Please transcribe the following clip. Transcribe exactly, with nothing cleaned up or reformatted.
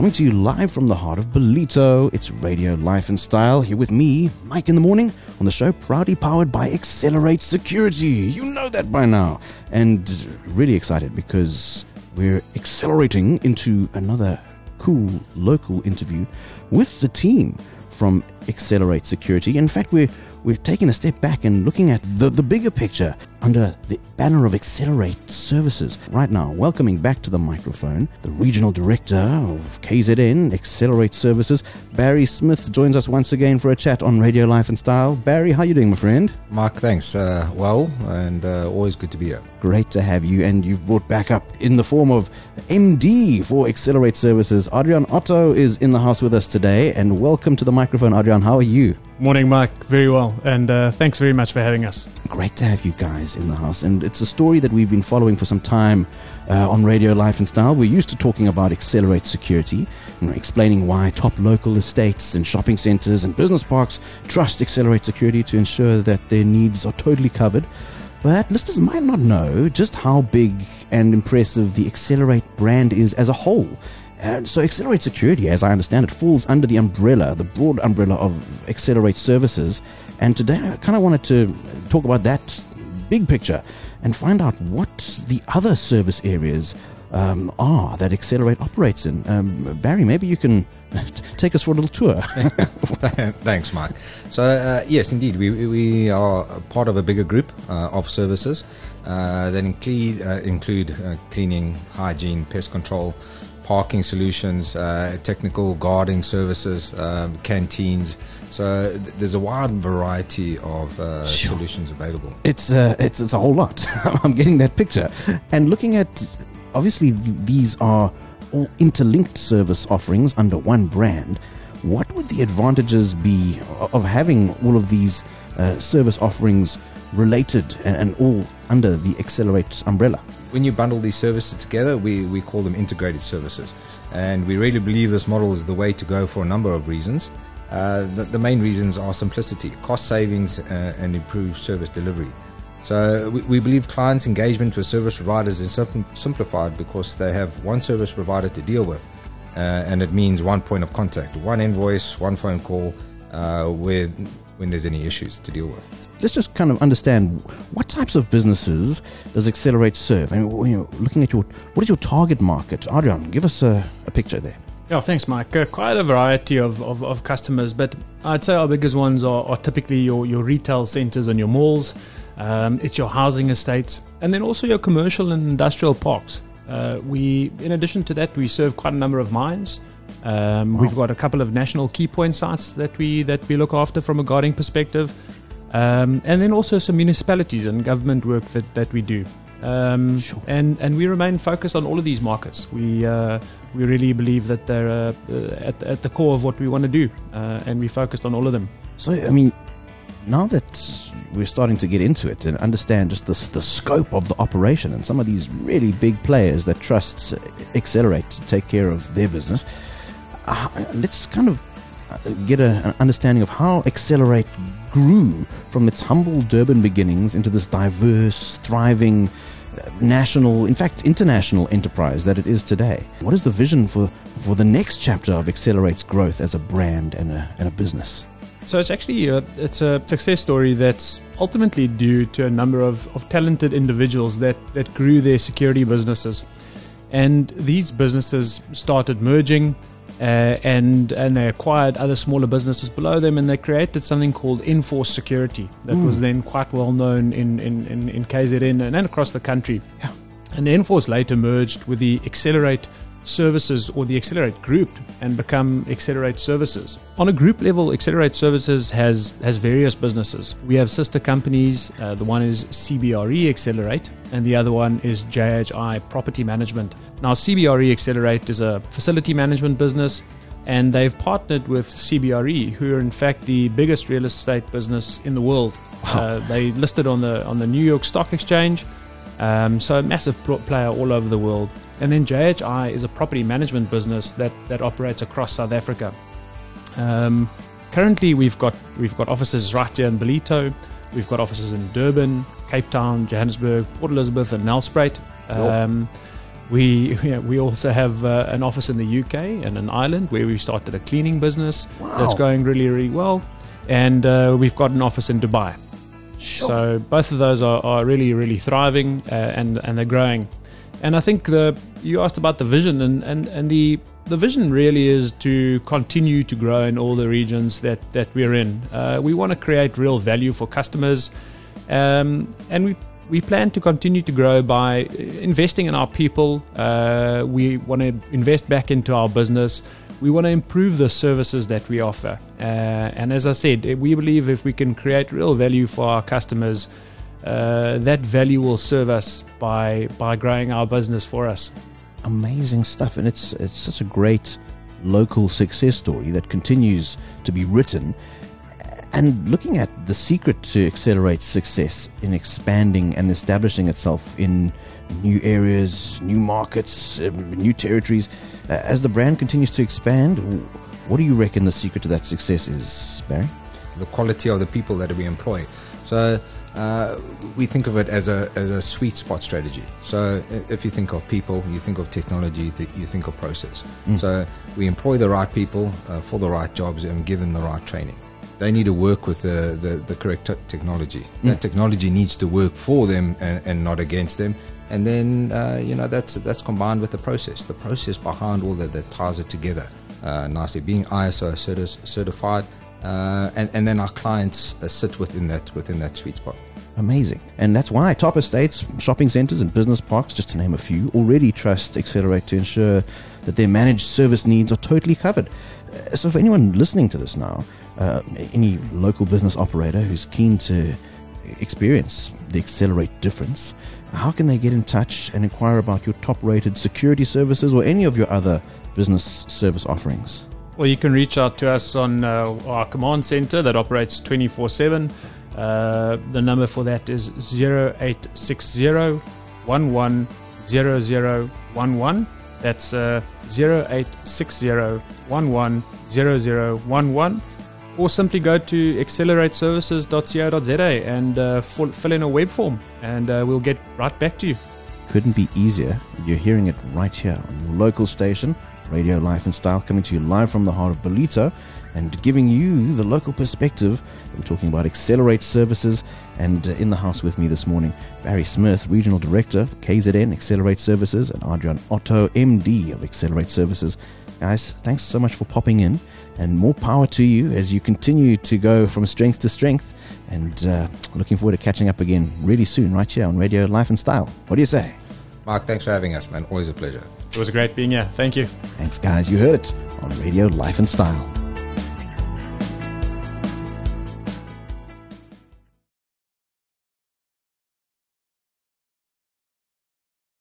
Coming to you live from the heart of Ballito, it's Radio Life and Style, here with me, Mike in the morning, on the show proudly powered by Accelerate Security. You know that by now. And really excited because we're accelerating into another cool local interview with the team from Accelerate Security. In fact, we're we're taking a step back and looking at the, the bigger picture under the banner of Accelerate Services. Right now, welcoming back to the microphone, the Regional Director of K Z N Accelerate Services, Barry Smith, joins us once again for a chat on Radio Life and Style. Barry, how you doing, my friend? Mark, thanks. Uh, well, and uh, always good to be here. Great to have you, and you've brought back up in the form of M D for Accelerate Services. Adrian Otto is in the house with us today, and welcome to the microphone, Adrian. How are you? Morning, Mike. Very well, and uh, thanks very much for having us. Great to have you guys in the house, and it's a story that we've been following for some time uh, on Radio Life and Style. We're used to talking about Accelerate Security, you know, explaining why top local estates and shopping centers and business parks trust Accelerate Security to ensure that their needs are totally covered. But listeners might not know just how big and impressive the Accelerate brand is as a whole. And so Accelerate Security, as I understand it, falls under the umbrella, the broad umbrella of Accelerate Services. And today I kind of wanted to talk about that big picture and find out what the other service areas um, are that Accelerate operates in. Um, Barry, maybe you can take us for a little tour. Thanks, Mike. So, uh, yes, indeed, we we are part of a bigger group uh, of services uh, that include, uh, include uh, cleaning, hygiene, pest control, parking solutions, uh, technical guarding services, um, canteens. So th- there's a wide variety of uh, sure. solutions available. It's, uh, it's it's a whole lot. I'm getting that picture. And looking at, obviously, th- these are all interlinked service offerings under one brand. What would the advantages be of having all of these uh, service offerings related and, and all under the Accelerate umbrella? When you bundle these services together, we, we call them integrated services. And we really believe this model is the way to go for a number of reasons. Uh, the, the main reasons are simplicity, cost savings, uh, and improved service delivery. So we, we believe clients' engagement with service providers is sim- simplified because they have one service provider to deal with. Uh, and it means one point of contact, one invoice, one phone call uh, with, when there's any issues to deal with. Let's just kind of understand what types of businesses does Accelerate serve? I mean, you know, looking at your, what is your target market? Adrian, give us a, a picture there. Yeah, thanks, Mike. Uh, quite a variety of, of, of customers, but I'd say our biggest ones are, are typically your, your retail centers and your malls. Um, it's your housing estates, and then also your commercial and industrial parks. Uh, we, in addition to that, we serve quite a number of mines. Um, wow. We've got a couple of national key point sites that we that we look after from a guarding perspective. Um, and then also some municipalities and government work that, that we do. Um, sure. and, and we remain focused on all of these markets. We uh, we really believe that they're uh, at, at the core of what we want to do, uh, and we focused on all of them. So, I mean, now that we're starting to get into it and understand just this, the scope of the operation and some of these really big players that trust Accelerate to take care of their business, uh, let's kind of get a, an understanding of how Accelerate grew from its humble Durban beginnings into this diverse, thriving, uh, national, in fact, international enterprise that it is today. What is the vision for, for the next chapter of Accelerate's growth as a brand and a, and a business? So it's actually a, it's a success story that's ultimately due to a number of, of talented individuals that, that grew their security businesses. And these businesses started merging, Uh, and and they acquired other smaller businesses below them, and they created something called Enforce Security that mm. was then quite well known in, in, in, in K Z N and, and across the country. Yeah. And the Enforce later merged with the Accelerate Services or the Accelerate Group and become Accelerate Services. On a group level, Accelerate Services has, has various businesses. We have sister companies. Uh, the one is C B R E Accelerate, and the other one is J H I Property Management. Now, C B R E Accelerate is a facility management business, and they've partnered with C B R E, who are in fact the biggest real estate business in the world. Wow. Uh, they listed on the on the New York Stock Exchange, um, so a massive player all over the world. And then J H I is a property management business that, that operates across South Africa. Um, currently, we've got we've got offices right here in Ballito. We've got offices in Durban, Cape Town, Johannesburg, Port Elizabeth, and Nelspruit. Um, We yeah, we also have uh, an office in the U K and in Ireland where we started a cleaning business Wow. that's going really, really well. And uh, we've got an office in Dubai. Sure. So both of those are, are really, really thriving uh, and, and they're growing. And I think the you asked about the vision, and, and, and the, the vision really is to continue to grow in all the regions that, that we're in. Uh, we want to create real value for customers, um, and we We plan to continue to grow by investing in our people. Uh, we want to invest back into our business. We want to improve the services that we offer. Uh, and as I said, we believe if we can create real value for our customers, uh, that value will serve us by by growing our business for us. Amazing stuff, and it's it's such a great local success story that continues to be written. And looking at the secret to Accelerate success in expanding and establishing itself in new areas, new markets, uh, new territories, uh, as the brand continues to expand, what do you reckon the secret to that success is, Barry? The quality of the people that we employ. So uh, we think of it as a as a sweet spot strategy. So if you think of people, you think of technology, you think of process. Mm. So we employ the right people uh, for the right jobs and give them the right training. They need to work with the, the, the correct t- technology. Mm. That technology needs to work for them and, and not against them. And then, uh, you know, that's that's combined with the process. The process behind all that, that ties it together uh, nicely. Being I S O certi- certified, uh, and, and then our clients uh, sit within that within that sweet spot. Amazing. And that's why top estates, shopping centres and business parks, just to name a few, already trust Accelerate to ensure that their managed service needs are totally covered. Uh, so for anyone listening to this now, Uh, any local business operator who's keen to experience the Accelerate difference, how can they get in touch and inquire about your top-rated security services or any of your other business service offerings? Well, you can reach out to us on uh, our command center that operates twenty-four seven. Uh, the number for that is zero eight six zero, one one zero zero one one. That's uh, zero eight six zero, one one zero zero one one. Or simply go to accelerate services dot co dot za and uh, fill, fill in a web form, and uh, we'll get right back to you. Couldn't be easier. You're hearing it right here on your local station, Radio Life and Style, coming to you live from the heart of Ballito and giving you the local perspective. We're talking about Accelerate Services, and uh, in the house with me this morning, Barry Smith, Regional Director of K Z N Accelerate Services, and Adrian Otto, M D of Accelerate Services. Guys, thanks so much for popping in, and more power to you as you continue to go from strength to strength, and uh, looking forward to catching up again really soon right here on Radio Life and Style. What do you say? Mark, thanks for having us, man. Always a pleasure. It was great being here. Thank you. Thanks, guys. You heard it on Radio Life and Style.